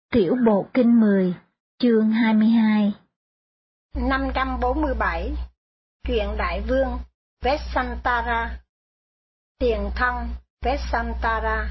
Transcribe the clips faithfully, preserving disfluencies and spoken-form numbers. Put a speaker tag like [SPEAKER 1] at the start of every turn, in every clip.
[SPEAKER 1] Tiểu Bộ Kinh mười, chương hai mươi hai.
[SPEAKER 2] năm trăm bốn mươi bảy. Truyện Đại Vương Vesantara. Tiền thân Vesantara.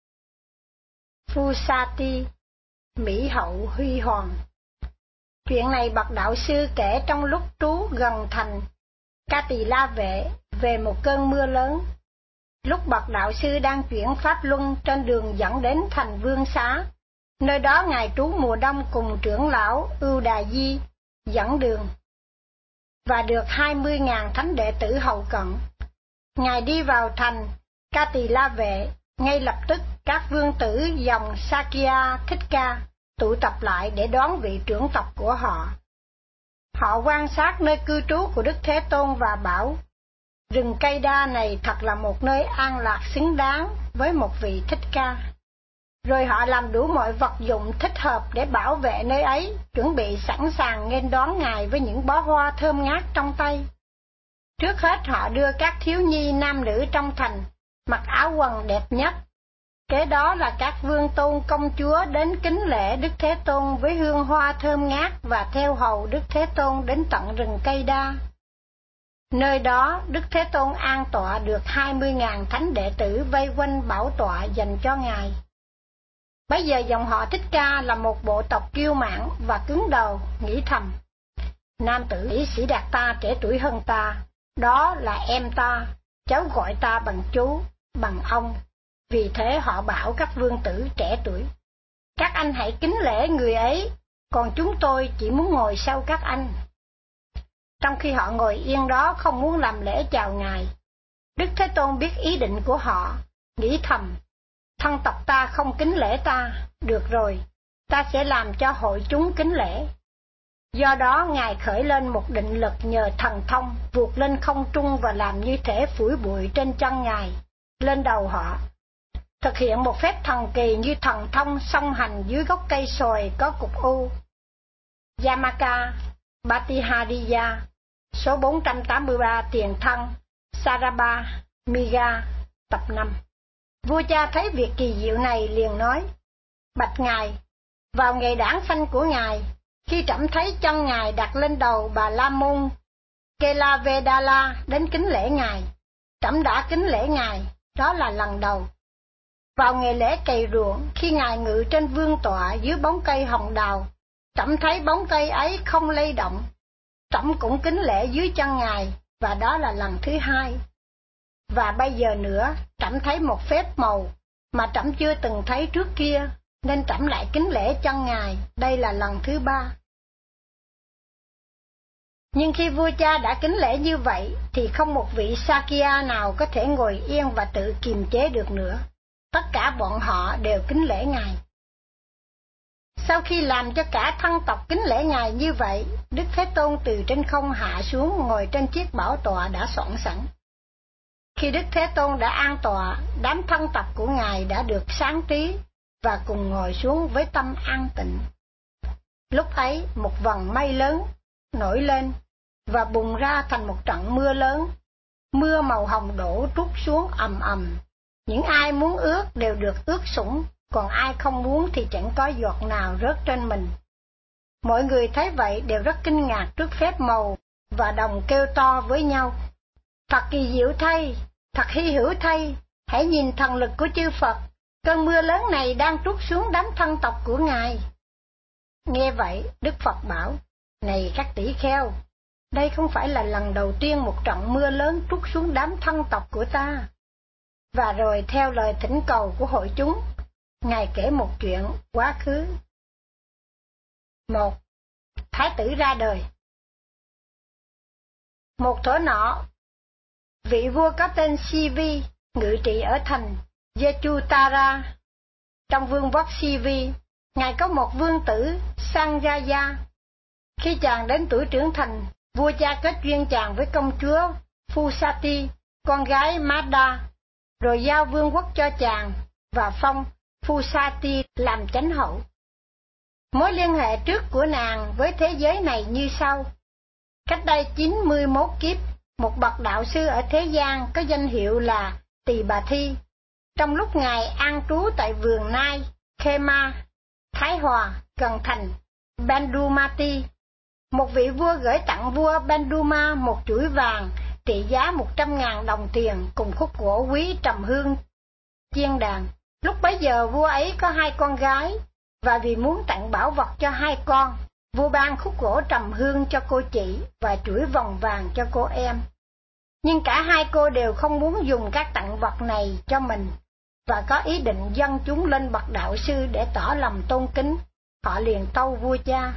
[SPEAKER 2] Phusati, Mỹ hậu huy hoàng. Chuyện này bậc đạo sư kể trong lúc trú gần thành Ca Tỳ La Vệ về một cơn mưa lớn. Lúc bậc đạo sư đang chuyển pháp luân trên đường dẫn đến thành Vương Xá, nơi đó ngài trú mùa đông cùng trưởng lão Ưu Đà Di dẫn đường, và được hai mươi ngàn thánh đệ tử hầu cận. Ngài đi vào thành Ca Tỳ La Vệ, ngay lập tức các vương tử dòng Sakya Thích Ca tụ tập lại để đón vị trưởng tộc của họ. Họ quan sát nơi cư trú của Đức Thế Tôn và bảo, rừng cây đa này thật là một nơi an lạc xứng đáng với một vị Thích Ca. Rồi họ làm đủ mọi vật dụng thích hợp để bảo vệ nơi ấy, chuẩn bị sẵn sàng nghênh đón ngài với những bó hoa thơm ngát trong tay. Trước hết họ đưa các thiếu nhi nam nữ trong thành mặc áo quần đẹp nhất. Kế đó là các vương tôn công chúa đến kính lễ Đức Thế Tôn với hương hoa thơm ngát và theo hầu Đức Thế Tôn đến tận rừng cây đa. Nơi đó Đức Thế Tôn an tọa được hai mươi ngàn thánh đệ tử vây quanh bảo tọa dành cho ngài. Bây giờ dòng họ Thích Ca là một bộ tộc kiêu mạn và cứng đầu, nghĩ thầm, nam tử Lý Sĩ Đạt ta trẻ tuổi hơn ta, đó là em ta, cháu gọi ta bằng chú, bằng ông. Vì thế họ bảo các vương tử trẻ tuổi, các anh hãy kính lễ người ấy, còn chúng tôi chỉ muốn ngồi sau các anh. Trong khi họ ngồi yên đó không muốn làm lễ chào ngài, Đức Thế Tôn biết ý định của họ, nghĩ thầm, thân tộc ta không kính lễ ta, được rồi, ta sẽ làm cho hội chúng kính lễ. Do đó ngài khởi lên một định lực nhờ thần thông, vụt lên không trung và làm như thể phủi bụi trên chân ngài, lên đầu họ. Thực hiện một phép thần kỳ như thần thông song hành dưới gốc cây sồi có cục u. Yamaka Bhatihariya, số bốn trăm tám mươi ba, tiền thân Sarabha Miga, tập năm. Vua cha thấy việc kỳ diệu này liền nói, bạch ngài, vào ngày đản sanh của ngài, khi trẫm thấy chân ngài đặt lên đầu bà La Môn Kelavedala đến kính lễ ngài, trẫm đã kính lễ ngài, đó là lần đầu. Vào ngày lễ cày ruộng, khi ngài ngự trên vương tọa dưới bóng cây hồng đào, trẫm thấy bóng cây ấy không lay động, trẫm cũng kính lễ dưới chân ngài, và đó là lần thứ hai. Và bây giờ nữa, trẫm thấy một phép màu mà trẫm chưa từng thấy trước kia, nên trẫm lại kính lễ chân ngài, đây là lần thứ ba. Nhưng khi vua cha đã kính lễ như vậy, thì không một vị Sakya nào có thể ngồi yên và tự kiềm chế được nữa. Tất cả bọn họ đều kính lễ ngài. Sau khi làm cho cả thân tộc kính lễ ngài như vậy, Đức Thế Tôn từ trên không hạ xuống ngồi trên chiếc bảo tọa đã soạn sẵn. Khi Đức Thế Tôn đã an tọa, đám thân tộc của ngài đã được sáng trí và cùng ngồi xuống với tâm an tịnh. Lúc ấy một vầng mây lớn nổi lên và bùng ra thành một trận mưa lớn. Mưa màu hồng đổ trút xuống ầm ầm. Những ai muốn ướt đều được ướt sũng, còn ai không muốn thì chẳng có giọt nào rớt trên mình. Mọi người thấy vậy đều rất kinh ngạc trước phép màu và đồng kêu to với nhau, thật kỳ diệu thay, thật hy hữu thay, hãy nhìn thần lực của chư Phật, cơn mưa lớn này đang trút xuống đám thân tộc của ngài. Nghe vậy, Đức Phật bảo, này các tỷ kheo, đây không phải là lần đầu tiên một trận mưa lớn trút xuống đám thân tộc của ta. Và rồi theo lời thỉnh cầu của hội chúng, ngài kể một chuyện quá khứ. Một, Thái tử ra đời. Một thuở nọ, vị vua có tên Sivi ngự trị ở thành Yechutara. Trong vương quốc Sivi, ngài có một vương tử Sanjaya. Khi chàng đến tuổi trưởng thành, vua cha kết duyên chàng với công chúa Phusati, con gái Mada, rồi giao vương quốc cho chàng và phong Phusati làm chánh hậu. Mối liên hệ trước của nàng với thế giới này như sau. Cách đây chín mươi mốt kiếp, một bậc đạo sư ở thế gian có danh hiệu là Tỳ Bà Thi, trong lúc ngài an trú tại vườn Nai, Khema, Thái Hòa, gần thành Bandumati. Một vị vua gửi tặng vua Banduma một chuỗi vàng trị giá một trăm ngàn đồng tiền cùng khúc gỗ quý trầm hương chiên đàn. Lúc bấy giờ vua ấy có hai con gái, và vì muốn tặng bảo vật cho hai con, vua ban khúc gỗ trầm hương cho cô chị và chuỗi vòng vàng cho cô em. Nhưng cả hai cô đều không muốn dùng các tặng vật này cho mình, và có ý định dâng chúng lên bậc đạo sư để tỏ lòng tôn kính. Họ liền tâu vua cha: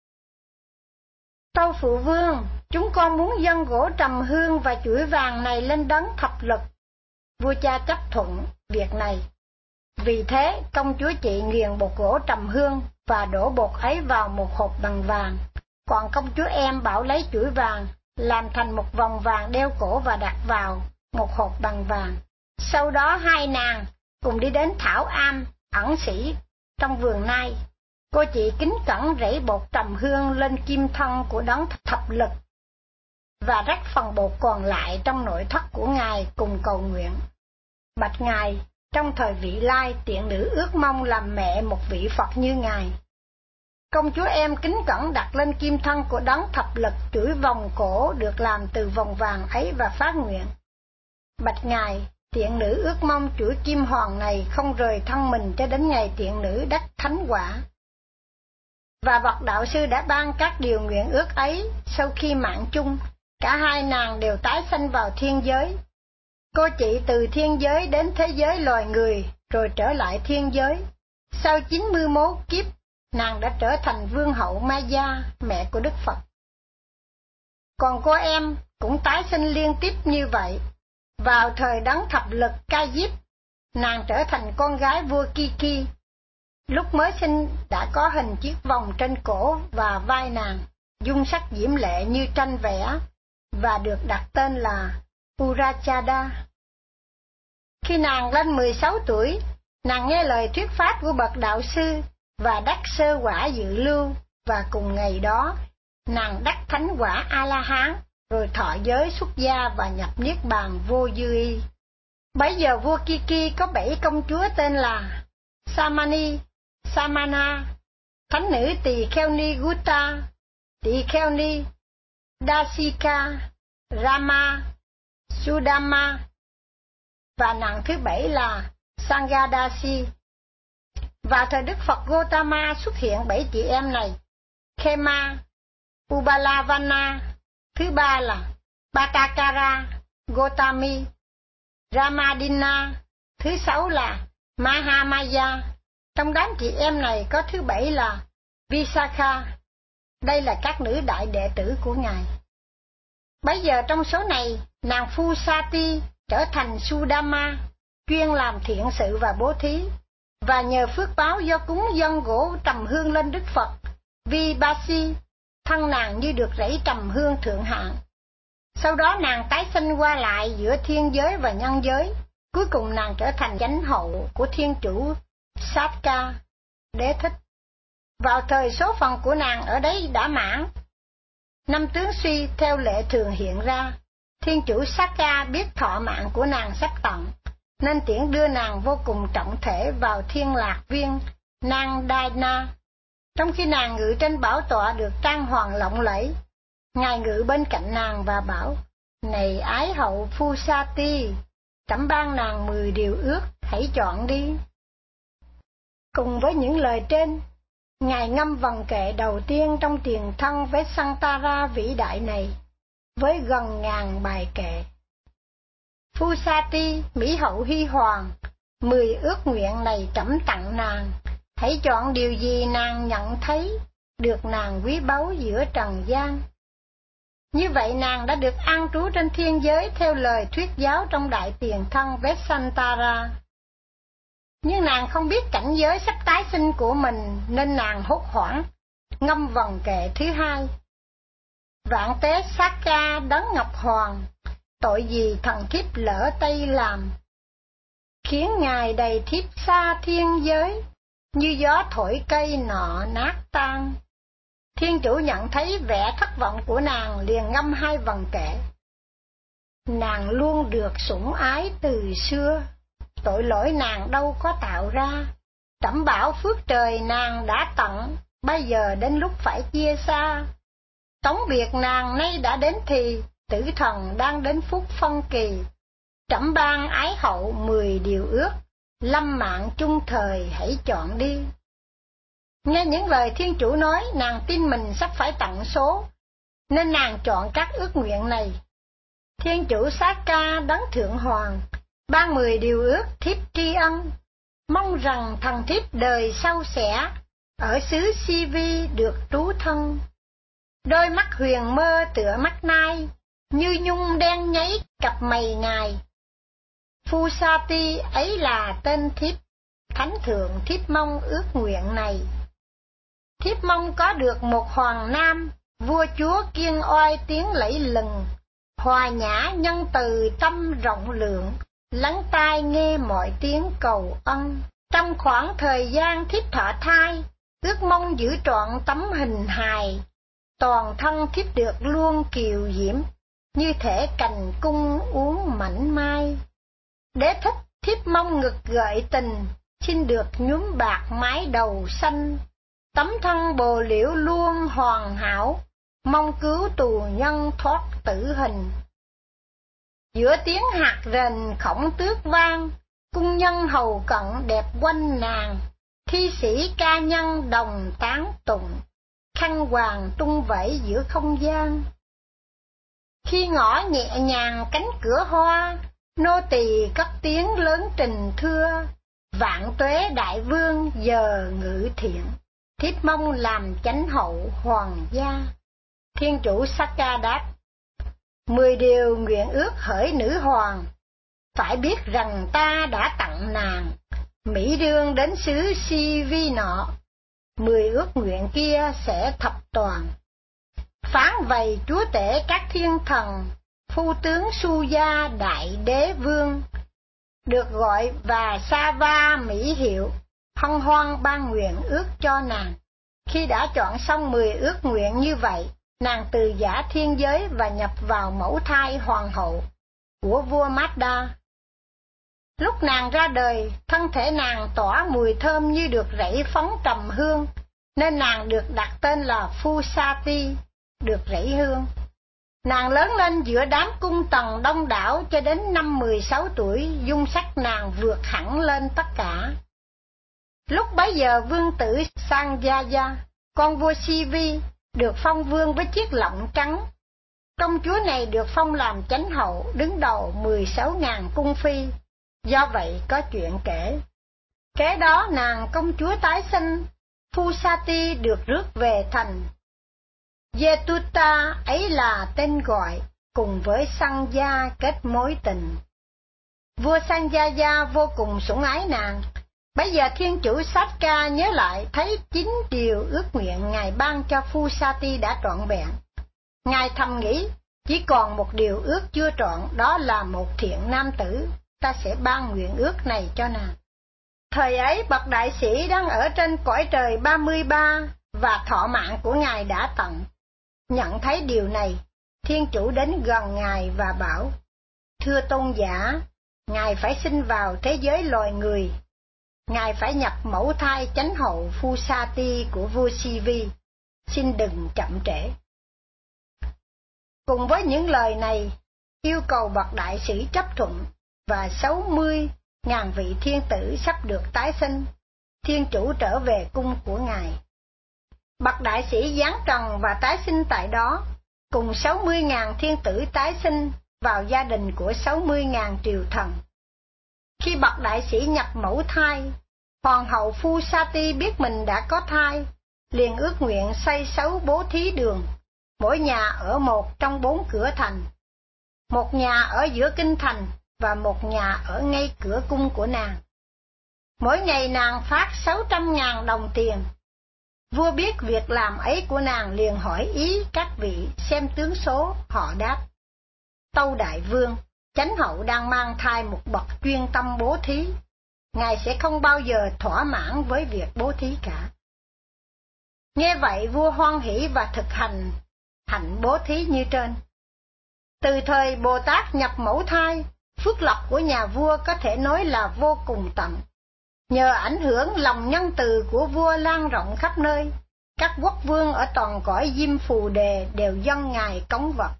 [SPEAKER 2] Tâu phụ vương, chúng con muốn dâng gỗ trầm hương và chuỗi vàng này lên đấng thập lực. Vua cha chấp thuận việc này. Vì thế, công chúa chị nghiền bột gỗ trầm hương và đổ bột ấy vào một hộp bằng vàng. Còn công chúa em bảo lấy chuỗi vàng, làm thành một vòng vàng đeo cổ và đặt vào một hộp bằng vàng. Sau đó hai nàng cùng đi đến Thảo Am, ẩn sĩ trong vườn Nai. Cô chị kính cẩn rảy bột trầm hương lên kim thân của đấng thập lực và rắc phần bột còn lại trong nội thất của ngài cùng cầu nguyện: Bạch ngài, trong thời vị lai, tiện nữ ước mong làm mẹ một vị Phật như ngài. Công chúa em kính cẩn đặt lên kim thân của đấng thập lực chuỗi vòng cổ được làm từ vòng vàng ấy và phát nguyện: Bạch ngài, tiện nữ ước mong chuỗi kim hoàng này không rời thân mình cho đến ngày tiện nữ đắc thánh quả. Và bậc đạo sư đã ban các điều nguyện ước ấy. Sau khi mạng chung, cả hai nàng đều tái sanh vào thiên giới. Cô chị từ thiên giới đến thế giới loài người, rồi trở lại thiên giới. Sau chín mươi mốt kiếp, nàng đã trở thành vương hậu Maya, mẹ của Đức Phật. Còn cô em cũng tái sinh liên tiếp như vậy. Vào thời đấng thập lực Ca Diếp, nàng trở thành con gái vua Kiki. Lúc mới sinh đã có hình chiếc vòng trên cổ và vai nàng, dung sắc diễm lệ như tranh vẽ, và được đặt tên là Urachada. Khi nàng lên mười sáu tuổi, nàng nghe lời thuyết pháp của bậc đạo sư và đắc sơ quả dự lưu, và cùng ngày đó nàng đắc thánh quả A-la-hán, rồi thọ giới xuất gia và nhập niết bàn vô dư y. Bấy giờ vua Kiki có bảy công chúa tên là Samani, Samana, thánh nữ Tỳ Kheo Ni Gutta, Tỳ Kheo Ni, Dasika, Rama, Sudama, và nàng thứ bảy là Sangadasi. Vào thời Đức Phật Gotama xuất hiện bảy chị em này: Khema, Ubalavana, thứ ba là Patakara, Gotami, Ramadina, thứ sáu là Mahamaya. Trong đám chị em này có thứ bảy là Visakha. Đây là các nữ đại đệ tử của ngài. Bấy giờ trong số này, nàng Phusati trở thành Sudama, chuyên làm thiện sự và bố thí, và nhờ phước báo do cúng dâng gỗ trầm hương lên Đức Phật Vibasi, thân nàng như được rảy trầm hương thượng hạng. Sau đó nàng tái sinh qua lại giữa thiên giới và nhân giới. Cuối cùng nàng trở thành chánh hậu của thiên chủ Satka, đế thích. Vào thời số phận của nàng ở đấy đã mãn, năm tướng suy theo lệ thường hiện ra. Thiên chủ Satka biết thọ mạng của nàng sắp tận, nên tiễn đưa nàng vô cùng trọng thể vào thiên lạc viên Nandana. Trong khi nàng ngự trên bảo tọa được trang hoàng lộng lẫy, ngài ngự bên cạnh nàng và bảo: Này ái hậu Phusati, trẫm ban nàng mười điều ước, hãy chọn đi. Cùng với những lời trên, ngài ngâm vần kệ đầu tiên trong tiền thân với Santara vĩ đại này, với gần ngàn bài kệ. Phusati, mỹ hậu huy hoàng, mười ước nguyện này trẫm tặng nàng, hãy chọn điều gì nàng nhận thấy được nàng quý báu giữa trần gian. Như vậy nàng đã được an trú trên thiên giới theo lời thuyết giáo trong đại tiền thân Vesantara. Nhưng nàng không biết cảnh giới sắp tái sinh của mình, nên nàng hốt hoảng, ngâm vần kệ thứ hai. Vạn tế Sakka đấng ngọc hoàng, tội gì thần thiếp lỡ tay làm, khiến ngài đầy thiếp xa thiên giới, như gió thổi cây nọ nát tan. Thiên chủ nhận thấy vẻ thất vọng của nàng, liền ngâm hai vần kệ. Nàng luôn được sủng ái từ xưa, tội lỗi nàng đâu có tạo ra, Trẫm bảo phước trời nàng đã tặng, bây giờ đến lúc phải chia xa. Tống biệt nàng nay đã đến thì, tử thần đang đến phút phân kỳ. Trẫm ban ái hậu mười điều ước, lâm mạng chung thời hãy chọn đi. Nghe những lời thiên chủ nói, nàng tin mình sắp phải tặng số, nên nàng chọn các ước nguyện này. Thiên chủ Saka đấng thượng hoàng, ban mười điều ước thiếp tri ân, mong rằng thần thiếp đời sau sẽ ở xứ Si Vi được trú thân. Đôi mắt huyền mơ tựa mắt nai, như nhung đen nháy cặp mày ngài. Phusati ấy là tên thiếp, thánh thượng thiếp mong ước nguyện này. Thiếp mong có được một hoàng nam, vua chúa kiên oai tiếng lẫy lừng, hòa nhã nhân từ tâm rộng lượng, lắng tai nghe mọi tiếng cầu ân. Trong khoảng thời gian thiếp thọ thai, ước mong giữ trọn tấm hình hài, toàn thân thiếp được luôn kiều diễm, như thể cành cung uốn mảnh mai. Đế thích thiếp mong ngực gợi tình, xin được nhuốm bạc mái đầu xanh, tấm thân bồ liễu luôn hoàn hảo, mong cứu tù nhân thoát tử hình. Giữa tiếng hạt rền khổng tước vang, cung nhân hầu cận đẹp quanh nàng, thi sĩ ca nhân đồng tán tụng, khăn hoàng tung vẩy giữa không gian. Khi ngõ nhẹ nhàng cánh cửa hoa, nô tỳ cất tiếng lớn trình thưa, vạn tuế đại vương giờ ngự thiện, thiếp mong làm chánh hậu hoàng gia. Thiên chủ Saka đáp, mười điều nguyện ước hỡi nữ hoàng, phải biết rằng ta đã tặng nàng mỹ đương đến xứ Si Vi nọ, mười ước nguyện kia sẽ thập toàn. Phán vầy chúa tể các thiên thần, phu tướng Su Gia đại đế vương, được gọi và sa va mỹ hiệu, hân hoan ban nguyện ước cho nàng. Khi đã chọn xong mười ước nguyện như vậy, nàng từ giã thiên giới và nhập vào mẫu thai hoàng hậu của vua Mazda. Lúc nàng ra đời, thân thể nàng tỏa mùi thơm như được rẫy phấn trầm hương, nên nàng được đặt tên là Phusati, được rẫy hương. Nàng lớn lên giữa đám cung tần đông đảo cho đến năm mười sáu tuổi, dung sắc nàng vượt hẳn lên tất cả. Lúc bấy giờ vương tử Sanjaya, con vua Si Vi, được phong vương với chiếc lọng trắng. Công chúa này được phong làm chánh hậu, đứng đầu mười sáu ngàn cung phi. Do vậy có chuyện kể. Kế đó nàng công chúa tái sinh, Phusati được rước về thành Yetuta, ấy là tên gọi, cùng với Sanja kết mối tình. Vua Sanjaya vô cùng sủng ái nàng. Bây giờ thiên chủ Saka nhớ lại thấy chín điều ước nguyện ngài ban cho Phusati đã trọn vẹn. Ngài thầm nghĩ, chỉ còn một điều ước chưa trọn, đó là một thiện nam tử, ta sẽ ban nguyện ước này cho nàng. Thời ấy bậc đại sĩ đang ở trên cõi trời ba mươi ba và thọ mạng của ngài đã tận. Nhận thấy điều này, thiên chủ đến gần ngài và bảo, thưa tôn giả, ngài phải sinh vào thế giới loài người. Ngài phải nhập mẫu thai chánh hậu Phusati của vua Si Vi, xin đừng chậm trễ. Cùng với những lời này, yêu cầu bậc đại sĩ chấp thuận, và sáu mươi ngàn vị thiên tử sắp được tái sinh, thiên chủ trở về cung của ngài. Bậc đại sĩ giáng trần và tái sinh tại đó, cùng sáu mươi ngàn thiên tử tái sinh vào gia đình của sáu mươi ngàn triều thần. Khi bậc đại sĩ nhập mẫu thai, hoàng hậu Phusati biết mình đã có thai, liền ước nguyện xây sáu bố thí đường, mỗi nhà ở một trong bốn cửa thành, một nhà ở giữa kinh thành và một nhà ở ngay cửa cung của nàng. Mỗi ngày nàng phát sáu trăm ngàn đồng tiền. Vua biết việc làm ấy của nàng liền hỏi ý các vị xem tướng số, họ đáp, tâu đại vương, chánh hậu đang mang thai một bậc chuyên tâm bố thí, ngài sẽ không bao giờ thỏa mãn với việc bố thí cả. Nghe vậy vua hoan hỷ và thực hành hạnh bố thí như trên. Từ thời Bồ Tát nhập mẫu thai, phước lộc của nhà vua có thể nói là vô cùng tận. Nhờ ảnh hưởng lòng nhân từ của vua lan rộng khắp nơi, các quốc vương ở toàn cõi Diêm Phù Đề đều dâng ngài cống vật.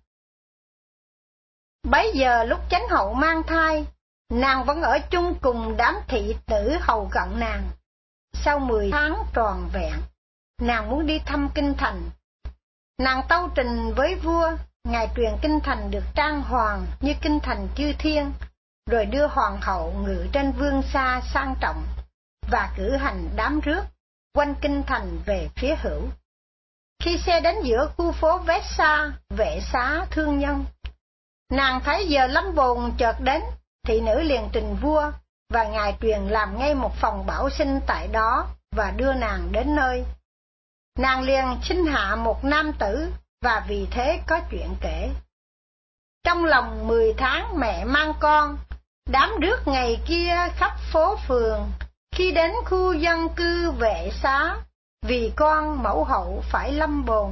[SPEAKER 2] Bấy giờ lúc chánh hậu mang thai, nàng vẫn ở chung cùng đám thị tử hầu cận nàng. Sau mười tháng tròn vẹn, nàng muốn đi thăm kinh thành. Nàng tâu trình với vua, ngài truyền kinh thành được trang hoàng như kinh thành chư thiên, rồi đưa hoàng hậu ngự trên vương xa sang trọng và cử hành đám rước quanh kinh thành về phía hữu. Khi xe đến giữa khu phố Vét Sa, vệ xá thương nhân, nàng thấy giờ lâm bồn chợt đến, thị nữ liền trình vua, và ngài truyền làm ngay một phòng bảo sinh tại đó và đưa nàng đến nơi. Nàng liền sinh hạ một nam tử, và vì thế có chuyện kể. Trong lòng mười tháng mẹ mang con, đám rước ngày kia khắp phố phường, khi đến khu dân cư vệ xá, vì con mẫu hậu phải lâm bồn.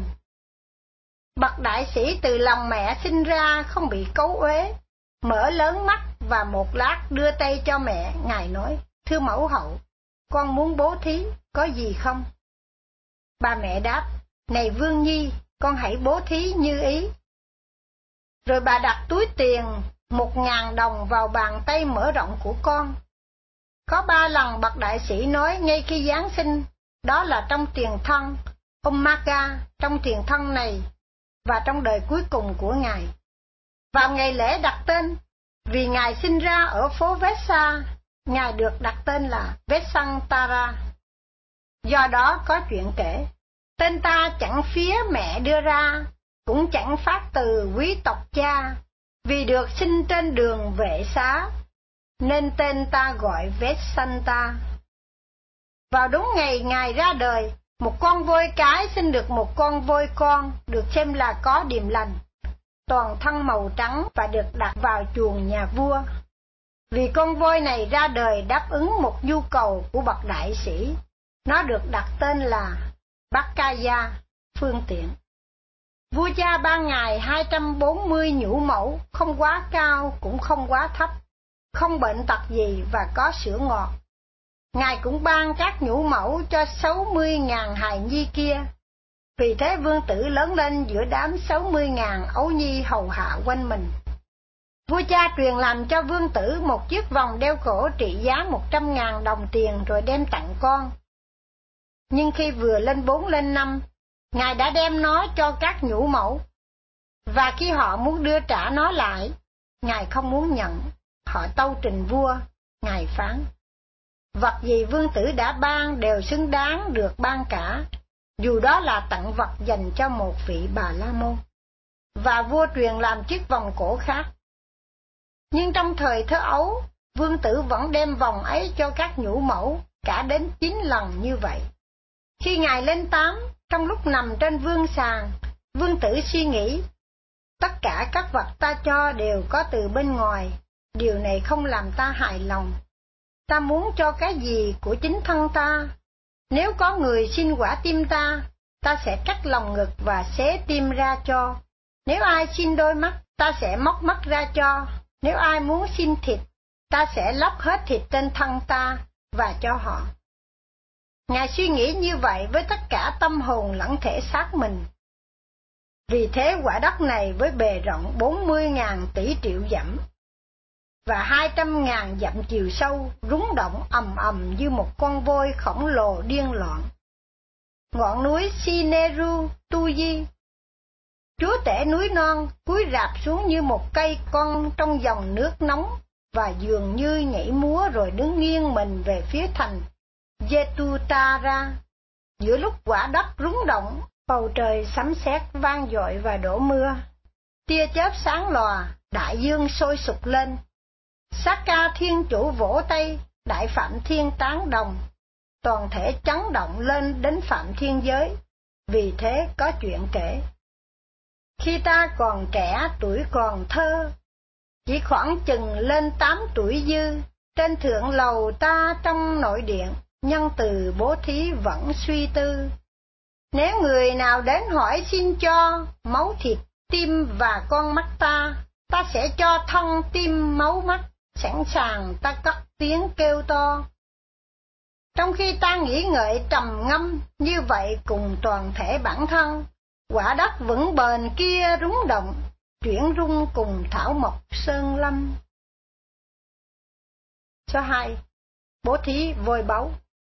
[SPEAKER 2] Bậc đại sĩ từ lòng mẹ sinh ra không bị cấu uế, mở lớn mắt và một lát đưa tay cho mẹ, ngài nói: thưa mẫu hậu, con muốn bố thí, có gì không? Bà mẹ đáp: này vương nhi, con hãy bố thí như ý. Rồi bà đặt túi tiền một ngàn đồng vào bàn tay mở rộng của con. Có ba lần bậc đại sĩ nói ngay khi Giáng sinh, đó là trong tiền thân Omega, trong tiền thân này và trong đời cuối cùng của ngài. Vào ngày lễ đặt tên, vì ngài sinh ra ở phố Vesa, ngài được đặt tên là Vesantara. Do đó có chuyện kể, tên ta chẳng phía mẹ đưa ra, cũng chẳng phát từ quý tộc cha, vì được sinh trên đường vệ xá, nên tên ta gọi Vesanta. Vào đúng ngày ngài ra đời, một con voi cái sinh được một con voi con, được xem là có điềm lành, toàn thân màu trắng và được đặt vào chuồng nhà vua. Vì con voi này ra đời đáp ứng một nhu cầu của bậc đại sĩ, nó được đặt tên là Bhakkaya, phương tiện. Vua cha ban ngài hai trăm bốn mươi nhũ mẫu, không quá cao cũng không quá thấp, không bệnh tật gì và có sữa ngọt. Ngài cũng ban các nhũ mẫu cho sáu mươi ngàn hài nhi kia. Vì thế vương tử lớn lên giữa đám sáu mươi ngàn ấu nhi hầu hạ quanh mình. Vua cha truyền làm cho vương tử một chiếc vòng đeo cổ trị giá một trăm ngàn đồng tiền rồi đem tặng con. Nhưng khi vừa lên bốn lên năm, ngài đã đem nó cho các nhũ mẫu. Và khi họ muốn đưa trả nó lại, ngài không muốn nhận. Họ tâu trình vua, ngài phán: vật gì vương tử đã ban đều xứng đáng được ban cả, dù đó là tặng vật dành cho một vị Bà La Môn. Và vua truyền làm chiếc vòng cổ khác. Nhưng trong thời thơ ấu, vương tử vẫn đem vòng ấy cho các nhũ mẫu, cả đến chín lần như vậy. Khi ngài lên tám, trong lúc nằm trên vương sàng, vương tử suy nghĩ: tất cả các vật ta cho đều có từ bên ngoài, điều này không làm ta hài lòng. Ta muốn cho cái gì của chính thân ta? Nếu có người xin quả tim ta, ta sẽ cắt lòng ngực và xé tim ra cho. Nếu ai xin đôi mắt, ta sẽ móc mắt ra cho. Nếu ai muốn xin thịt, ta sẽ lóc hết thịt trên thân ta và cho họ. Ngài suy nghĩ như vậy với tất cả tâm hồn lẫn thể xác mình. Vì thế quả đất này với bề rộng bốn mươi ngàn tỷ triệu dặm và hai trăm ngàn dặm chiều sâu rúng động ầm ầm như một con voi khổng lồ điên loạn. Ngọn núi Sineru Tuji, chúa tể núi non, cúi rạp xuống như một cây con trong dòng nước nóng và dường như nhảy múa rồi đứng nghiêng mình về phía thành Jetutara. Giữa lúc quả đất rúng động, bầu trời sấm sét vang dội và đổ mưa, tia chớp sáng lòa, đại dương sôi sục lên. Sakka thiên chủ vỗ tay, đại phạm thiên tán đồng, toàn thể chấn động lên đến phạm thiên giới. Vì thế có chuyện kể. Khi ta còn trẻ, tuổi còn thơ, chỉ khoảng chừng lên tám tuổi dư, trên thượng lầu ta trong nội điện, nhân từ bố thí vẫn suy tư. Nếu người nào đến hỏi xin cho máu thịt, tim và con mắt ta, ta sẽ cho thân tim máu mắt, sẵn sàng ta cất tiếng kêu to. Trong khi ta nghĩ ngợi trầm ngâm như vậy cùng toàn thể bản thân, quả đất vững bền kia rúng động, chuyển rung cùng thảo mộc sơn lâm. Số hai. Bố thí vôi báu.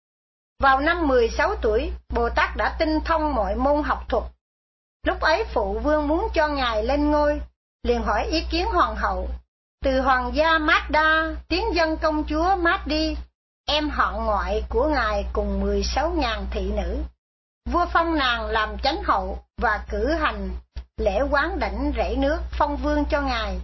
[SPEAKER 2] Vào năm mười sáu tuổi, Bồ Tát đã tinh thông mọi môn học thuật. Lúc ấy phụ vương muốn cho ngài lên ngôi, liền hỏi ý kiến hoàng hậu. Từ hoàng gia Mazda tiến dân công chúa Mahdi, em họ ngoại của ngài cùng mười sáu nghìn thị nữ. Vua phong nàng làm chánh hậu và cử hành lễ quán đảnh rễ nước phong vương cho ngài.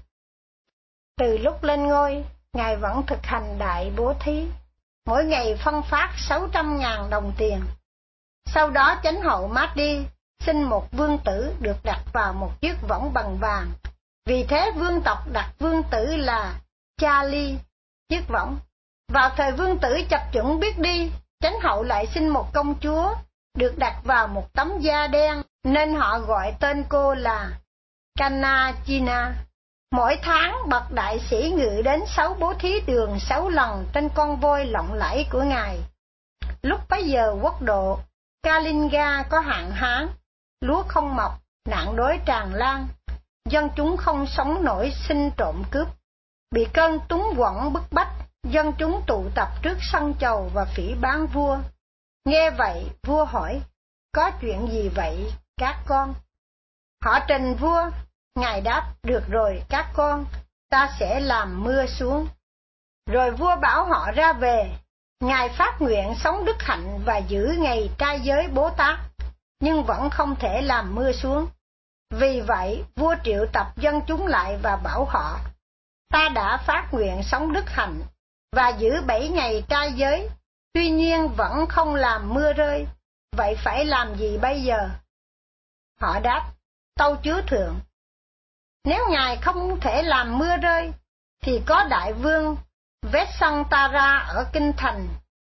[SPEAKER 2] Từ lúc lên ngôi, ngài vẫn thực hành đại bố thí, mỗi ngày phân phát sáu trăm nghìn đồng tiền. Sau đó chánh hậu Mahdi sinh một vương tử được đặt vào một chiếc võng bằng vàng. Vì thế vương tộc đặt vương tử là Charlie, chiếc võng. Vào thời vương tử chập chững biết đi, chánh hậu lại sinh một công chúa, được đặt vào một tấm da đen, nên họ gọi tên cô là Kanachina. Mỗi tháng bậc đại sĩ ngự đến sáu bố thí đường sáu lần trên con voi lộng lẫy của ngài. Lúc bấy giờ quốc độ Kalinga có hạn hán, lúa không mọc, nạn đói tràn lan, dân chúng không sống nổi, sinh trộm cướp, bị cơn túng quẫn bức bách, dân chúng tụ tập trước sân chầu và phỉ báng vua. Nghe vậy, vua hỏi, có chuyện gì vậy các con? Họ trình vua, ngài đáp, được rồi các con, ta sẽ làm mưa xuống. Rồi vua bảo họ ra về, ngài phát nguyện sống đức hạnh và giữ ngày trai giới Bố Tát, nhưng vẫn không thể làm mưa xuống. Vì vậy, vua triệu tập dân chúng lại và bảo họ, ta đã phát nguyện sống đức hạnh và giữ bảy ngày trai giới, tuy nhiên vẫn không làm mưa rơi, vậy phải làm gì bây giờ? Họ đáp, tâu chúa thượng, nếu ngài không thể làm mưa rơi, thì có đại vương Vessantara ở kinh thành,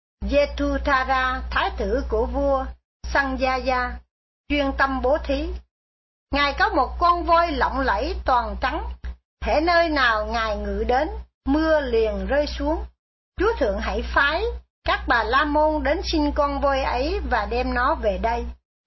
[SPEAKER 2] Yetuthara thái tử của vua Sanjaya, chuyên tâm bố thí. Ngài có một con voi lộng lẫy toàn trắng, hễ nơi nào ngài ngự đến, mưa liền rơi xuống. Chúa thượng hãy phái các bà la môn đến xin con voi ấy và đem nó về đây.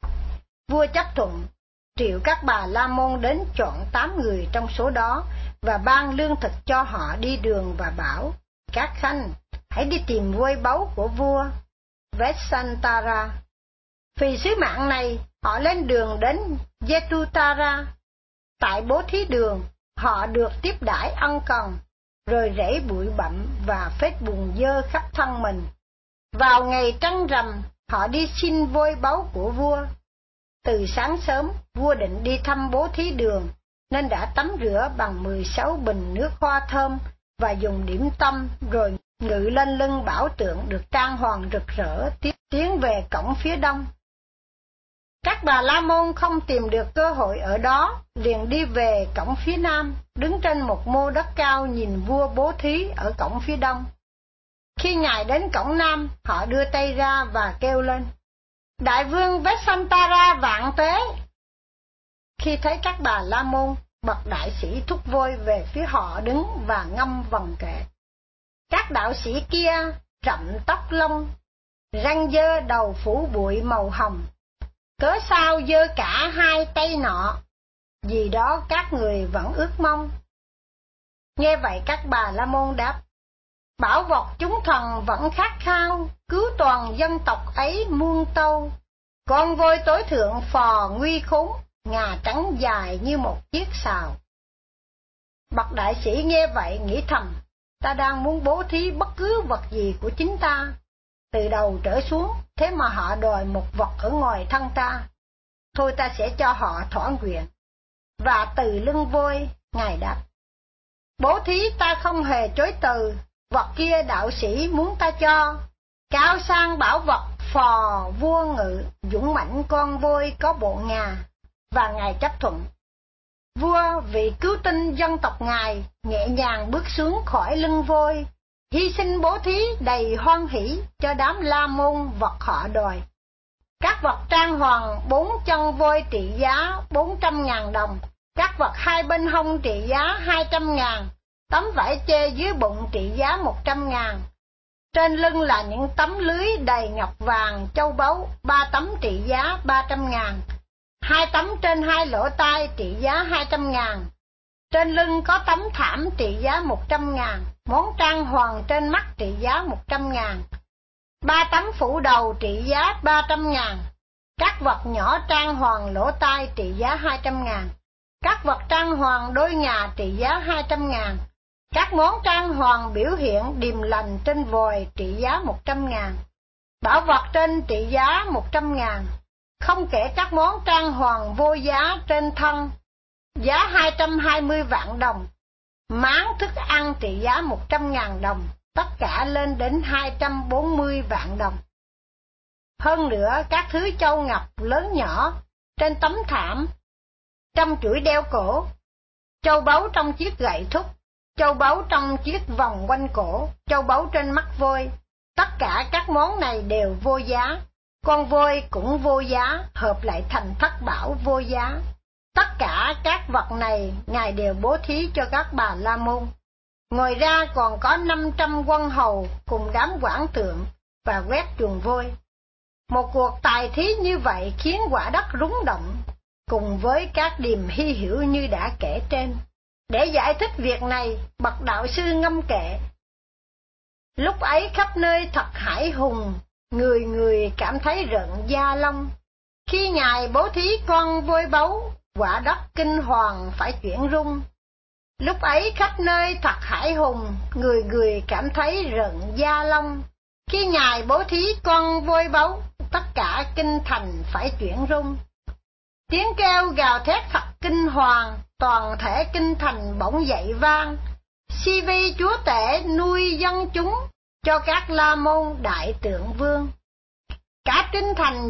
[SPEAKER 2] Vua chấp thuận, triệu các bà la môn đến chọn tám người trong số đó và ban lương thực cho họ đi đường và bảo, các khanh, hãy đi tìm voi báu của vua Vessantara. Vì sứ mạng này, họ lên đường đến Yetuthara. Tại bố thí đường, họ được tiếp đãi ân cần, rồi rễ bụi bặm và phết bùn dơ khắp thân mình. Vào ngày trăng rằm, họ đi xin voi báu của vua. Từ sáng sớm, vua định đi thăm bố thí đường, nên đã tắm rửa bằng mười sáu bình nước hoa thơm và dùng điểm tâm, rồi ngự lên lưng bảo tượng được trang hoàng rực rỡ, tiến về cổng phía đông. Các bà la môn không tìm được cơ hội ở đó, liền đi về cổng phía nam, đứng trên một mô đất cao nhìn vua bố thí ở cổng phía đông. Khi ngài đến cổng nam, họ đưa tay ra và kêu lên, đại vương Vessantara vạn tuế. Khi thấy các bà la môn, bậc đại sĩ thúc voi về phía họ đứng và ngâm vần kệ. Các đạo sĩ kia rậm tóc lông, răng dơ đầu phủ bụi màu hồng, cớ sao dơ cả hai tay nọ, vì đó các người vẫn ước mong. Nghe vậy các bà la môn đáp, bảo vật chúng thần vẫn khát khao, cứu toàn dân tộc ấy muôn tâu. Con voi tối thượng phò nguy khốn, ngà trắng dài như một chiếc sào. Bậc đại sĩ nghe vậy nghĩ thầm, ta đang muốn bố thí bất cứ vật gì của chính ta, từ đầu trở xuống, thế mà họ đòi một vật ở ngoài thân ta. Thôi ta sẽ cho họ thỏa nguyện. Và từ lưng voi, ngài đáp, bố thí ta không hề chối từ, vật kia đạo sĩ muốn ta cho. Cao sang bảo vật phò vua ngự, dũng mãnh con voi có bộ ngà, và ngài chấp thuận. Vua vì cứu tinh dân tộc ngài, nhẹ nhàng bước xuống khỏi lưng voi, hy sinh bố thí đầy hoan hỷ cho đám la môn vật họ đòi. Các vật trang hoàng bốn chân voi trị giá bốn trăm ngàn đồng, các vật hai bên hông trị giá hai trăm ngàn, tấm vải chê dưới bụng trị giá một trăm ngàn, Trên lưng là những tấm lưới đầy ngọc vàng, châu báu, ba tấm trị giá ba trăm ngàn, hai tấm trên hai lỗ tai trị giá hai trăm ngàn. Trên lưng có tấm thảm trị giá một trăm ngàn, món trang hoàng trên mắt trị giá một trăm ngàn, ba tấm phủ đầu trị giá ba trăm ngàn, các vật nhỏ trang hoàng lỗ tai trị giá hai trăm ngàn, các vật trang hoàng đôi ngà trị giá hai trăm ngàn, các món trang hoàng biểu hiện điềm lành trên vòi trị giá một trăm ngàn, bảo vật trên trị giá một trăm ngàn, không kể các món trang hoàng vô giá trên thân, giá hai trăm hai mươi vạn đồng, máng thức ăn trị giá một trăm ngàn đồng, tất cả lên đến hai trăm bốn mươi vạn đồng. Hơn nữa các thứ châu ngọc lớn nhỏ trên tấm thảm, trong chuỗi đeo cổ, châu báu trong chiếc gậy thúc, châu báu trong chiếc vòng quanh cổ, châu báu trên mắt voi, tất cả các món này đều vô giá. Con voi cũng vô giá, hợp lại thành thất bảo vô giá. Tất cả các vật này Ngài đều bố thí cho các bà la môn. Ngoài ra còn có năm trăm quân hầu cùng đám quản tượng và quét chuồng voi. Một cuộc tài thí như vậy khiến quả đất rúng động, cùng với các điềm hy hữu như đã kể trên. Để giải thích việc này, bậc đạo sư ngâm kệ: lúc ấy khắp nơi thật hải hùng, người người cảm thấy rợn da lông. Khi Ngài bố thí con voi báu, quả đất kinh hoàng phải chuyển rung. Lúc ấy khắp nơi thật hải hùng, người người cảm thấy rợn da lông. Khi Ngài bố thí con voi báu, tất cả kinh thành phải chuyển rung. Tiếng kêu gào thét thật kinh hoàng, toàn thể kinh thành bỗng dậy vang. Si vi chúa tể nuôi dân chúng cho các la môn đại tượng vương. Cả kinh thành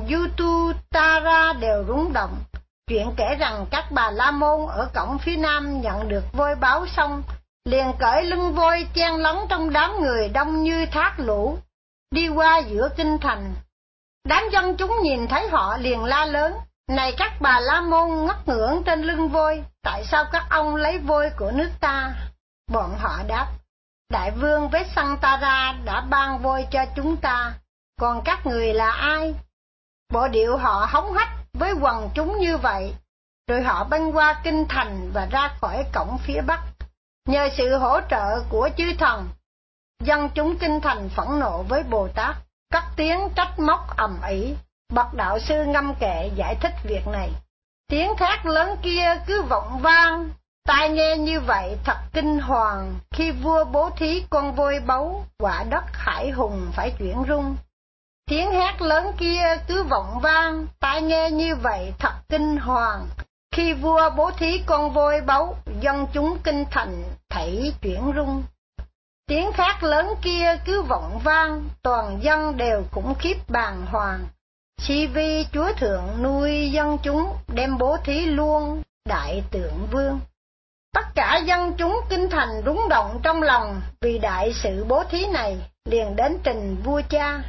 [SPEAKER 2] Ututara đều rung động. Chuyện kể rằng các bà la môn ở cổng phía nam nhận được voi báo xong, liền cởi lưng voi chen lấn trong đám người đông như thác lũ, đi qua giữa kinh thành. Đám dân chúng nhìn thấy họ liền la lớn: này các bà la môn ngất ngưỡng trên lưng voi, tại sao các ông lấy voi của nước ta? Bọn họ đáp: đại vương Vesantara đã ban voi cho chúng ta, còn các người là ai? Bộ điệu họ hống hách với quần chúng như vậy, rồi họ băng qua kinh thành và ra khỏi cổng phía bắc. Nhờ sự hỗ trợ của chư thần, dân chúng kinh thành phẫn nộ với Bồ Tát, cất tiếng trách móc ầm ĩ. Bậc đạo sư ngâm kệ giải thích việc này: tiếng thét lớn kia cứ vọng vang, tai nghe như vậy thật kinh hoàng. Khi vua bố thí con voi báu, quả đất hải hùng phải chuyển rung. Tiếng hét lớn kia cứ vọng vang, tai nghe như vậy thật kinh hoàng. Khi vua bố thí con voi báu, dân chúng kinh thành thảy chuyển rung. Tiếng thét lớn kia cứ vọng vang, toàn dân đều khủng khiếp bàng hoàng. Si vi chúa thượng nuôi dân chúng, đem bố thí luôn đại tượng vương. Tất cả dân chúng kinh thành rúng động trong lòng vì đại sự bố thí này, liền đến trình vua cha.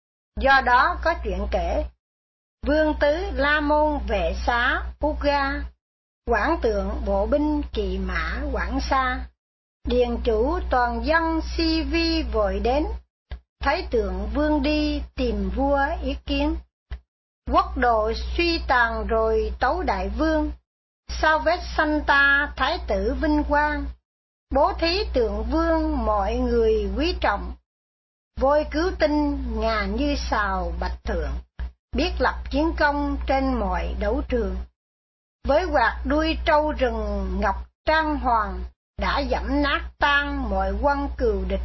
[SPEAKER 2] Do đó có chuyện kể: vương tứ La Môn Vệ Xá Uga, quản tượng bộ binh Kỳ Mã Quảng Sa, điền chủ toàn dân Si vi vội đến, thấy tượng vương đi tìm vua ý kiến. Quốc độ suy tàn rồi tấu đại vương, sao vết sanh ta thái tử vinh quang, bố thí tượng vương mọi người quý trọng. Voi cứu tinh ngà như sào bạch thượng, biết lập chiến công trên mọi đấu trường. Với quạt đuôi trâu rừng ngọc trang hoàng, đã dẫm nát tan mọi quân cừu địch.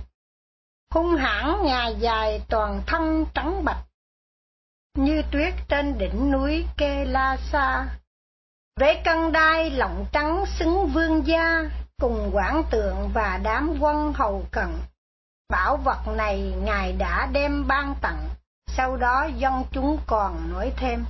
[SPEAKER 2] Hung hãn ngà dài toàn thân trắng bạch, như tuyết trên đỉnh núi Kê La Sa. Với cân đai lọng trắng xứng vương gia, cùng quản tượng và đám quân hầu cận. Bảo vật này Ngài đã đem ban tặng, sau đó dân chúng còn nói thêm: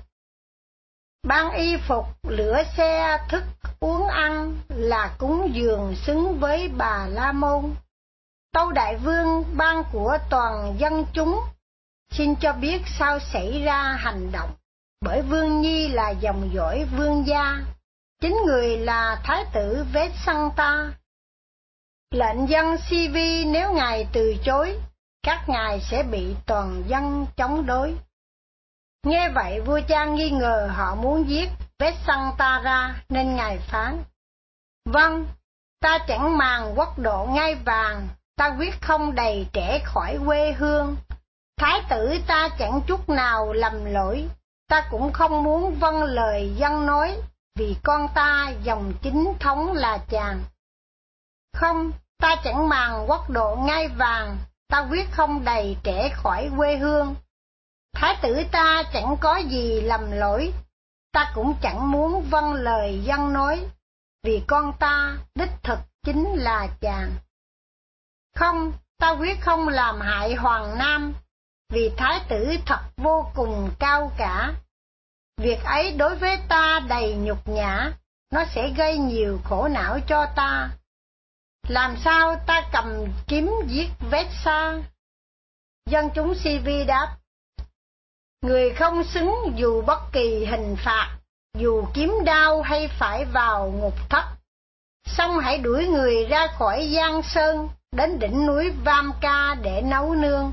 [SPEAKER 2] ban y phục, lửa xe, thức uống ăn là cúng dường xứng với bà La Môn. Tâu đại vương ban của toàn dân chúng, xin cho biết sao xảy ra hành động, bởi vương nhi là dòng dõi vương gia, chính người là thái tử Vesanta. Lệnh dân Si vi nếu Ngài từ chối, các ngài sẽ bị toàn dân chống đối. Nghe vậy vua cha nghi ngờ họ muốn giết Vessantara nên ngài phán: Vâng, ta chẳng màng quốc độ ngai vàng, ta quyết không đầy trẻ khỏi quê hương. Thái tử ta chẳng chút nào lầm lỗi, ta cũng không muốn vâng lời dân nói, vì con ta dòng chính thống là chàng. Không, ta chẳng màng quốc độ ngai vàng, ta quyết không đầy trẻ khỏi quê hương. Thái tử ta chẳng có gì lầm lỗi, ta cũng chẳng muốn vâng lời dân nói, vì con ta đích thực chính là chàng. Không, ta quyết không làm hại Hoàng Nam, vì thái tử thật vô cùng cao cả. Việc ấy đối với ta đầy nhục nhã, nó sẽ gây nhiều khổ não cho ta. Làm sao ta cầm kiếm giết Vessa? Dân chúng Si Vi đáp: Người không xứng dù bất kỳ hình phạt, dù kiếm đao hay phải vào ngục thất. Xong hãy đuổi người ra khỏi Giang Sơn, đến đỉnh núi Vamka để nấu nương.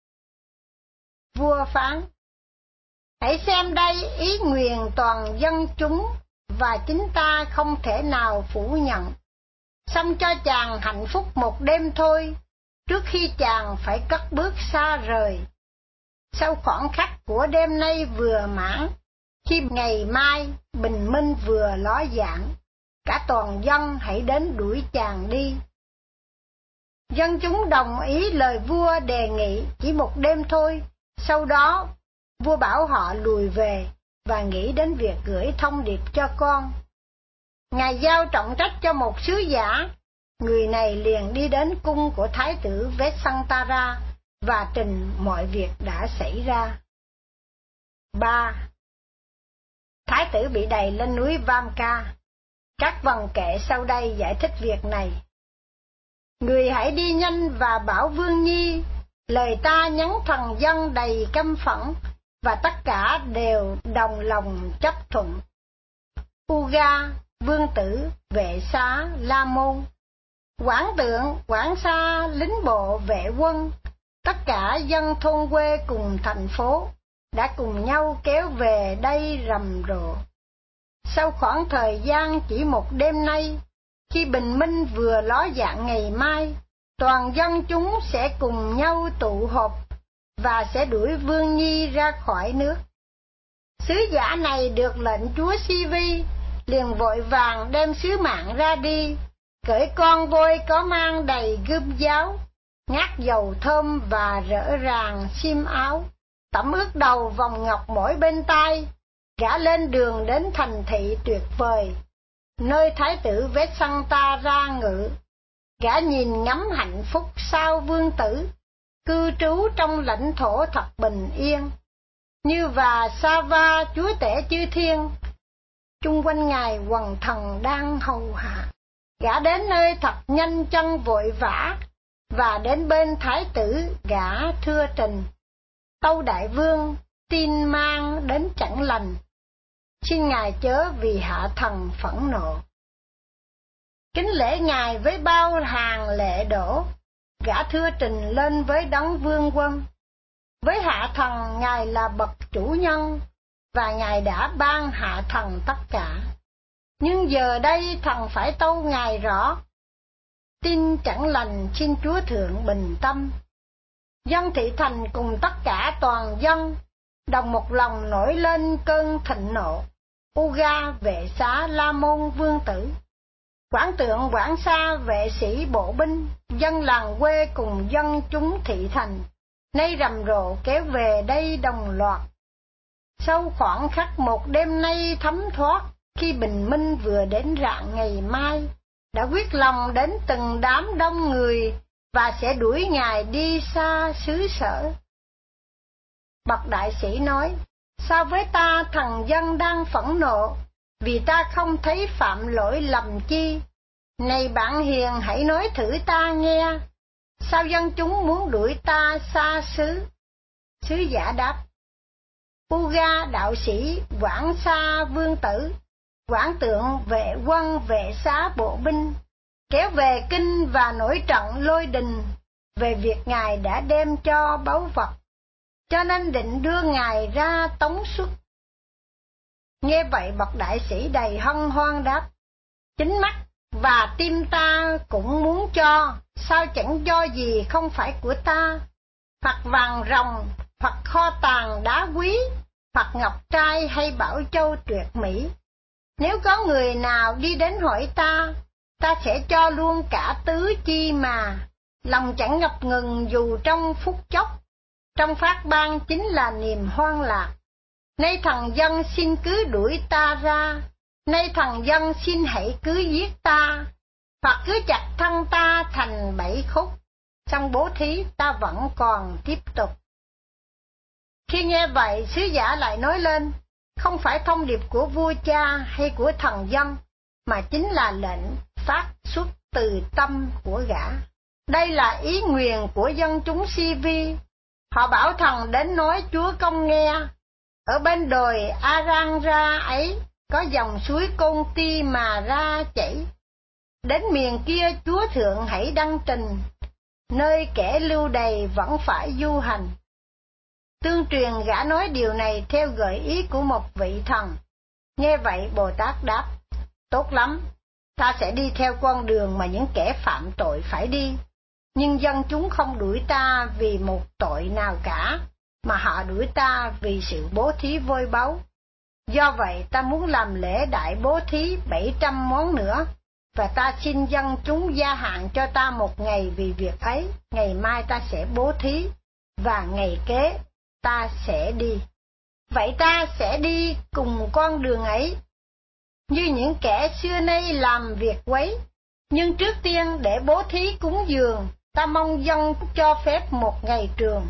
[SPEAKER 2] Vua phán: Hãy xem đây ý nguyện toàn dân chúng, và chính ta không thể nào phủ nhận. Xong cho chàng hạnh phúc một đêm thôi, trước khi chàng phải cất bước xa rời. Sau khoảng khắc của đêm nay vừa mãn, khi ngày mai bình minh vừa ló dạng, cả toàn dân hãy đến đuổi chàng đi. Dân chúng đồng ý lời vua đề nghị chỉ một đêm thôi. Sau đó vua bảo họ lùi về và nghĩ đến việc gửi thông điệp cho con. Ngài giao trọng trách cho một sứ giả. Người này liền đi đến cung của thái tử Vessantara và trình mọi việc đã xảy ra. ba. Thái tử bị đày lên núi Vamka. Các vần kệ sau đây giải thích việc này. Người hãy đi nhanh và bảo Vương Nhi, lời ta nhắn thần dân đầy căm phẫn, và tất cả đều đồng lòng chấp thuận. Uga, vương tử, vệ xá, La Môn, quản tượng, quản xa, lính bộ, vệ quân, tất cả dân thôn quê cùng thành phố đã cùng nhau kéo về đây rầm rộ. Sau khoảng thời gian chỉ một đêm nay, khi bình minh vừa ló dạng ngày mai, toàn dân chúng sẽ cùng nhau tụ họp và sẽ đuổi Vương Nhi ra khỏi nước. Sứ giả này được lệnh chúa Si Vi, liền vội vàng đem sứ mạng ra đi, cởi con voi có mang đầy gươm giáo, ngát dầu thơm và rỡ ràng xiêm áo, tẩm ướt đầu vòng ngọc mỗi bên tai, gã lên đường đến thành thị tuyệt vời, nơi thái tử Vessantara ngự. Gã nhìn ngắm hạnh phúc sao vương tử, cư trú trong lãnh thổ thật bình yên, như và Sava chúa tể chư thiên, chung quanh ngài quần thần đang hầu hạ. Gã đến nơi thật nhanh chân vội vã, và đến bên thái tử gã thưa trình: Tâu đại vương, tin mang đến chẳng lành, xin ngài chớ vì hạ thần phẫn nộ. Kính lễ ngài với bao hàng lệ đổ, gã thưa trình lên với đấng vương quân. Với hạ thần ngài là bậc chủ nhân, và ngài đã ban hạ thần tất cả. Nhưng giờ đây thần phải tâu ngài rõ. Tin chẳng lành xin chúa thượng bình tâm. Dân thị thành cùng tất cả toàn dân đồng một lòng nổi lên cơn thịnh nộ. Uga, vệ xá, La Môn vương tử, quản tượng, quản xa, vệ sĩ, bộ binh, dân làng quê cùng dân chúng thị thành, nay rầm rộ kéo về đây đồng loạt. Sau khoảng khắc một đêm nay thấm thoát, khi bình minh vừa đến rạng ngày mai, đã quyết lòng đến từng đám đông người và sẽ đuổi ngài đi xa xứ sở. Bậc đại sĩ nói: Sao với ta thần dân đang phẫn nộ, vì ta không thấy phạm lỗi lầm chi? Này bạn hiền, hãy nói thử ta nghe, sao dân chúng muốn đuổi ta xa xứ? Sứ giả đáp: Uga đạo sĩ, quản xa vương tử, quản tượng, vệ quân, vệ xá, bộ binh, kéo về kinh và nổi trận lôi đình, về việc Ngài đã đem cho báu vật, cho nên định đưa Ngài ra tống xuất. Nghe vậy bậc đại sĩ đầy hân hoan đáp: chính mắt và tim ta cũng muốn cho, sao chẳng cho gì không phải của ta, hoặc vàng ròng, hoặc kho tàng đá quý, hoặc ngọc trai hay bảo châu tuyệt mỹ. Nếu có người nào đi đến hỏi ta, ta sẽ cho luôn cả tứ chi mà, lòng chẳng ngập ngừng dù trong phút chốc. Trong phát ban chính là niềm hoan lạc. Nay thần dân xin cứ đuổi ta ra, nay thần dân xin hãy cứ giết ta, hoặc cứ chặt thân ta thành bảy khúc, xong bố thí ta vẫn còn tiếp tục. Khi nghe vậy, sứ giả lại nói lên, không phải thông điệp của vua cha hay của thần dân, mà chính là lệnh phát xuất từ tâm của gã. Đây là ý nguyền của dân chúng Si Vi. Họ bảo thần đến nói Chúa công nghe, ở bên đồi Arang-ra ấy có dòng suối Côn Ti mà ra chảy. Đến miền kia Chúa thượng hãy đăng trình, nơi kẻ lưu đày vẫn phải du hành. Tương truyền gã nói điều này theo gợi ý của một vị thần. Nghe vậy Bồ Tát đáp: tốt lắm, ta sẽ đi theo con đường mà những kẻ phạm tội phải đi, nhưng dân chúng không đuổi ta vì một tội nào cả, mà họ đuổi ta vì sự bố thí vôi báu. Do vậy ta muốn làm lễ đại bố thí bảy trăm món nữa, và ta xin dân chúng gia hạn cho ta một ngày vì việc ấy. Ngày mai ta sẽ bố thí, và ngày kế ta sẽ đi. Vậy ta sẽ đi cùng con đường ấy, như những kẻ xưa nay làm việc quấy. Nhưng trước tiên để bố thí cúng dường, ta mong dân cho phép một ngày trường.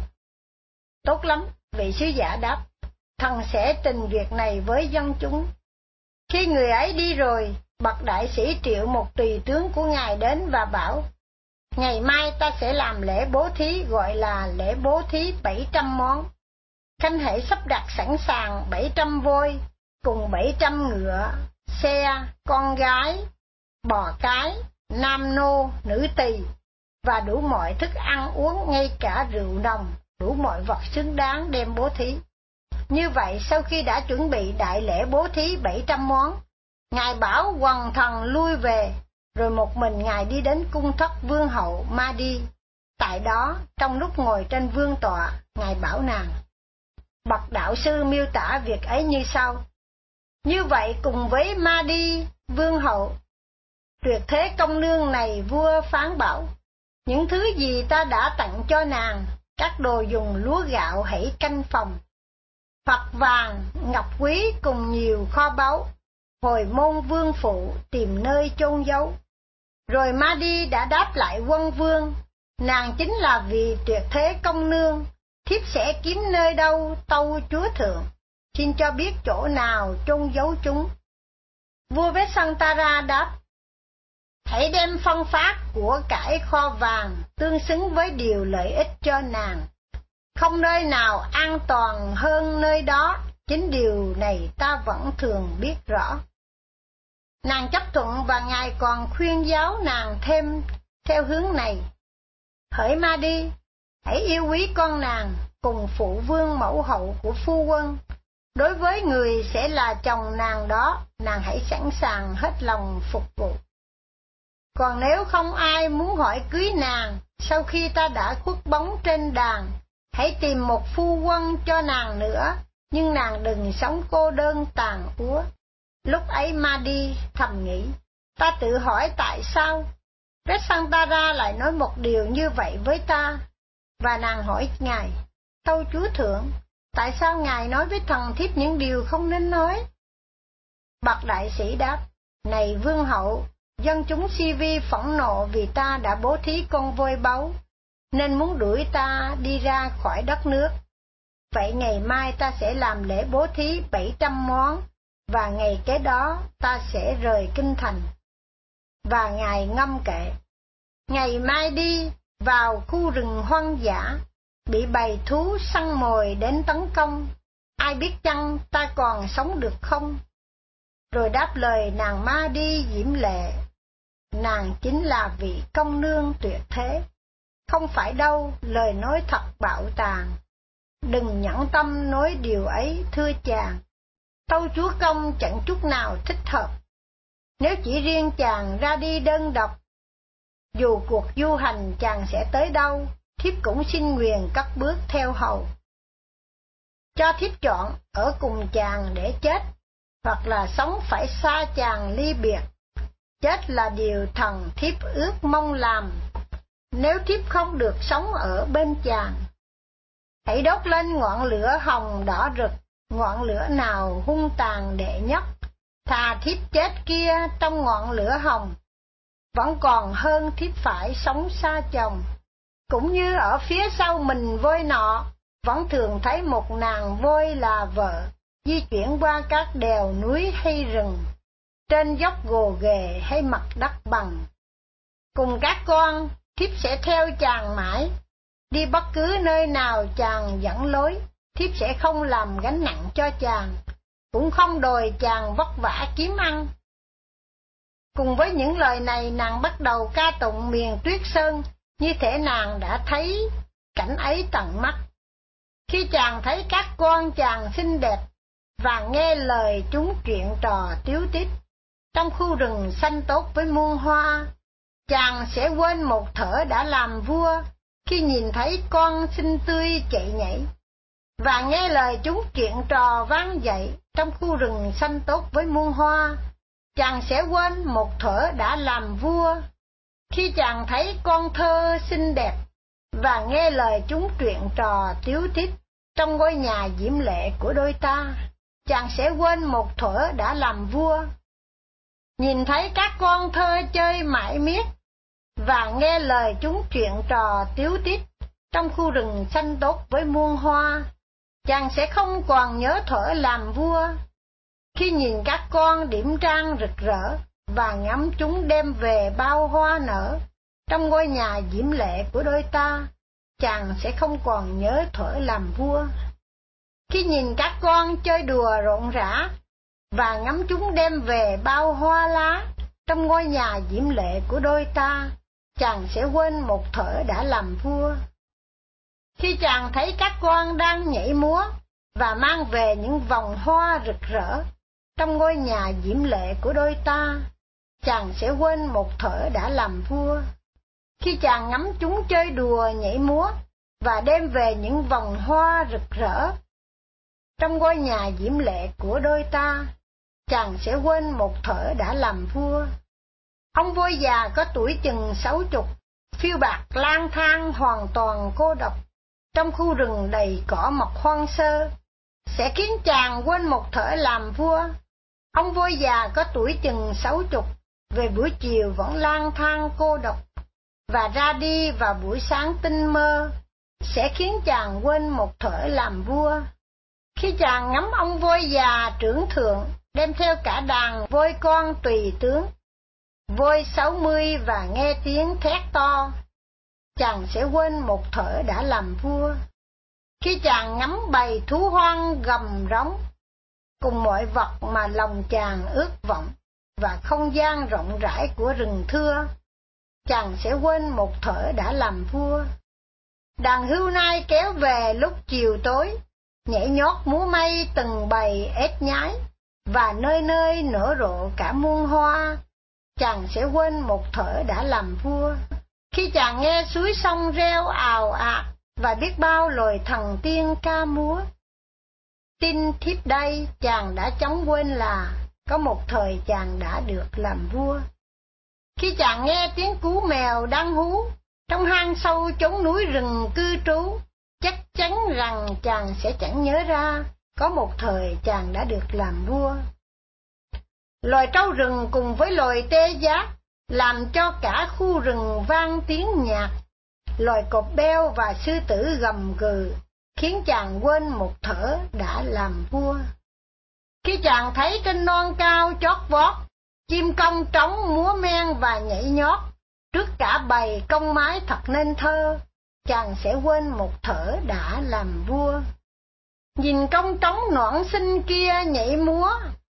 [SPEAKER 2] Tốt lắm, vị sứ giả đáp, thần sẽ trình việc này với dân chúng. Khi người ấy đi rồi, bậc đại sĩ triệu một tùy tướng của ngài đến và bảo: ngày mai ta sẽ làm lễ bố thí, gọi là lễ bố thí bảy trăm món. Khanh hãy sắp đặt sẵn sàng bảy trăm voi, cùng bảy trăm ngựa, xe, con gái, bò cái, nam nô, nữ tỳ, và đủ mọi thức ăn uống, ngay cả rượu nồng, đủ mọi vật xứng đáng đem bố thí. Như vậy, sau khi đã chuẩn bị đại lễ bố thí bảy trăm món, ngài bảo quần thần lui về, rồi một mình ngài đi đến cung thất vương hậu Ma-đi. Tại đó, trong lúc ngồi trên vương tọa, ngài bảo nàng. Bậc đạo sư miêu tả việc ấy như sau: như vậy cùng với Ma-đi vương hậu, tuyệt thế công nương này vua phán bảo: những thứ gì ta đã tặng cho nàng, các đồ dùng lúa gạo hãy canh phòng, hoặc vàng, ngọc quý cùng nhiều kho báu, hồi môn vương phụ tìm nơi chôn giấu. Rồi Ma-đi đã đáp lại quân vương: nàng chính là vị tuyệt thế công nương, thiếp sẽ kiếm nơi đâu tâu chúa thượng, xin cho biết chỗ nào chôn giấu chúng. Vua Vessantara đáp: hãy đem phân phát của cải kho vàng tương xứng với điều lợi ích cho nàng, không nơi nào an toàn hơn nơi đó, chính điều này ta vẫn thường biết rõ. Nàng chấp thuận, và ngài còn khuyên giáo nàng thêm theo hướng này: hỡi Ma-đi, hãy yêu quý con nàng cùng phụ vương mẫu hậu của phu quân. Đối với người sẽ là chồng nàng đó, nàng hãy sẵn sàng hết lòng phục vụ. Còn nếu không ai muốn hỏi cưới nàng, sau khi ta đã khuất bóng trên đàn, hãy tìm một phu quân cho nàng nữa, nhưng nàng đừng sống cô đơn tàn úa. Lúc ấy Ma-đi thầm nghĩ: ta tự hỏi tại sao Vessantara lại nói một điều như vậy với ta. Và nàng hỏi ngài: tâu chúa thượng, tại sao ngài nói với thần thiếp những điều không nên nói? Bậc đại sĩ đáp: này vương hậu, dân chúng Si Vi phẫn nộ vì ta đã bố thí con voi báu, nên muốn đuổi ta đi ra khỏi đất nước. Vậy ngày mai ta sẽ làm lễ bố thí bảy trăm món, và ngày kế đó ta sẽ rời kinh thành. Và ngài ngâm kệ: ngày mai đi vào khu rừng hoang dã, bị bầy thú săn mồi đến tấn công, ai biết chăng ta còn sống được không? Rồi đáp lời nàng Ma-đi diễm lệ: nàng chính là vị công nương tuyệt thế. không phải đâu, lời nói thật bạo tàn. Đừng nhẫn tâm nói điều ấy thưa chàng, tâu chúa công chẳng chút nào thích hợp. Nếu chỉ riêng chàng ra đi đơn độc, dù cuộc du hành chàng sẽ tới đâu, thiếp cũng xin nguyền cất bước theo hầu. Cho thiếp chọn ở cùng chàng để chết, hoặc là sống phải xa chàng ly biệt. Chết là điều thần thiếp ước mong làm, nếu thiếp không được sống ở bên chàng. Hãy đốt lên ngọn lửa hồng đỏ rực, ngọn lửa nào hung tàn đệ nhất, thà thiếp chết kia trong ngọn lửa hồng, vẫn còn hơn thiếp phải sống xa chồng. Cũng như ở phía sau mình voi nọ, vẫn thường thấy một nàng voi là vợ, di chuyển qua các đèo núi hay rừng, trên dốc gồ ghề hay mặt đất bằng. Cùng các con, thiếp sẽ theo chàng mãi, đi bất cứ nơi nào chàng dẫn lối, thiếp sẽ không làm gánh nặng cho chàng, cũng không đòi chàng vất vả kiếm ăn. Cùng với những lời này, nàng bắt đầu ca tụng miền tuyết sơn, như thể nàng đã thấy cảnh ấy tận mắt. Khi chàng thấy các con chàng xinh đẹp và nghe lời chúng chuyện trò tíu tít trong khu rừng xanh tốt với muôn hoa, chàng sẽ quên một thở đã làm vua. Khi nhìn thấy con xinh tươi chạy nhảy và nghe lời chúng chuyện trò vang dậy trong khu rừng xanh tốt với muôn hoa, chàng sẽ quên một thở đã làm vua. Khi chàng thấy con thơ xinh đẹp và nghe lời chúng chuyện trò tíu tít trong ngôi nhà diễm lệ của đôi ta, chàng sẽ quên một thuở đã làm vua. Nhìn thấy các con thơ chơi mãi miết và nghe lời chúng chuyện trò tíu tít trong khu rừng xanh tốt với muôn hoa, chàng sẽ không còn nhớ thuở làm vua. Khi nhìn các con điểm trang rực rỡ và ngắm chúng đem về bao hoa nở trong ngôi nhà diễm lệ của đôi ta, chàng sẽ không còn nhớ thuở làm vua. Khi nhìn các con chơi đùa rộn rã và ngắm chúng đem về bao hoa lá trong ngôi nhà diễm lệ của đôi ta, chàng sẽ quên một thở đã làm vua. Khi chàng thấy các con đang nhảy múa và mang về những vòng hoa rực rỡ trong ngôi nhà diễm lệ của đôi ta, chàng sẽ quên một thở đã làm vua. Khi chàng ngắm chúng chơi đùa nhảy múa và đem về những vòng hoa rực rỡ trong ngôi nhà diễm lệ của đôi ta, chàng sẽ quên một thở đã làm vua. Ông voi già có tuổi chừng sáu chục, phiêu bạt lang thang hoàn toàn cô độc trong khu rừng đầy cỏ mọc hoang sơ, sẽ khiến chàng quên một thở làm vua. Ông voi già có tuổi chừng sáu chục, về buổi chiều vẫn lang thang cô độc và ra đi vào buổi sáng tinh mơ, sẽ khiến chàng quên một thở làm vua. Khi chàng ngắm ông voi già trưởng thượng đem theo cả đàn voi con tùy tướng, voi sáu mươi và nghe tiếng thét to, chàng sẽ quên một thở đã làm vua. Khi chàng ngắm bầy thú hoang gầm rống cùng mọi vật mà lòng chàng ước vọng và không gian rộng rãi của rừng thưa, chàng sẽ quên một thở đã làm vua. Đàn hươu nai kéo về lúc chiều tối, nhảy nhót múa may từng bầy ếch nhái, và nơi nơi nở rộ cả muôn hoa, chàng sẽ quên một thở đã làm vua. Khi chàng nghe suối sông reo ào ạt và biết bao loài thần tiên ca múa, tin thiếp đây chàng đã chóng quên là có một thời chàng đã được làm vua. Khi chàng nghe tiếng cú mèo đang hú trong hang sâu chốn núi rừng cư trú, chắc chắn rằng chàng sẽ chẳng nhớ ra có một thời chàng đã được làm vua. Loài trâu rừng cùng với loài tê giác làm cho cả khu rừng vang tiếng nhạc. Loài cọp beo và sư tử gầm gừ khiến chàng quên một thở đã làm vua. Khi chàng thấy trên non cao chót vót, chim công trống múa men và nhảy nhót trước cả bầy công mái thật nên thơ, chàng sẽ quên một thở đã làm vua. Nhìn công trống nõn xinh kia nhảy múa,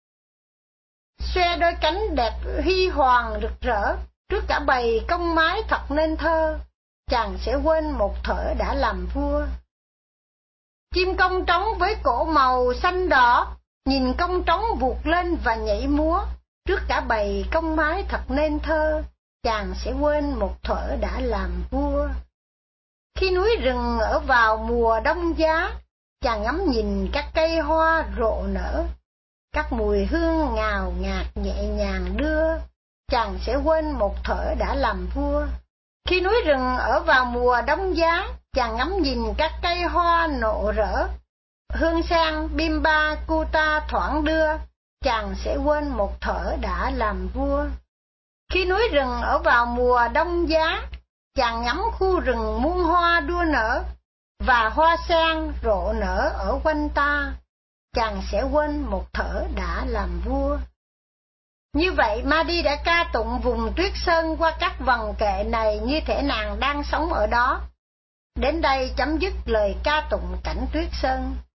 [SPEAKER 2] xoe đôi cánh đẹp huy hoàng rực rỡ trước cả bầy công mái thật nên thơ, chàng sẽ quên một thở đã làm vua. Chim công trống với cổ màu xanh đỏ, nhìn công trống vụt lên và nhảy múa, trước cả bầy công mái thật nên thơ, chàng sẽ quên một thuở đã làm vua. Khi núi rừng ở vào mùa đông giá, chàng ngắm nhìn các cây hoa rộ nở, các mùi hương ngào ngạt nhẹ nhàng đưa, chàng sẽ quên một thuở đã làm vua. Khi núi rừng ở vào mùa đông giá, chàng ngắm nhìn các cây hoa nộ rỡ, hương sen bim ba cu ta thoảng đưa, chàng sẽ quên một thở đã làm vua. Khi núi rừng ở vào mùa đông giá, chàng ngắm khu rừng muôn hoa đua nở, và hoa sen rộ nở ở quanh ta, chàng sẽ quên một thở đã làm vua. Như vậy Madi đã ca tụng vùng Tuyết Sơn qua các vần kệ này như thể nàng đang sống ở đó. Đến đây chấm dứt lời ca tụng cảnh Tuyết Sơn.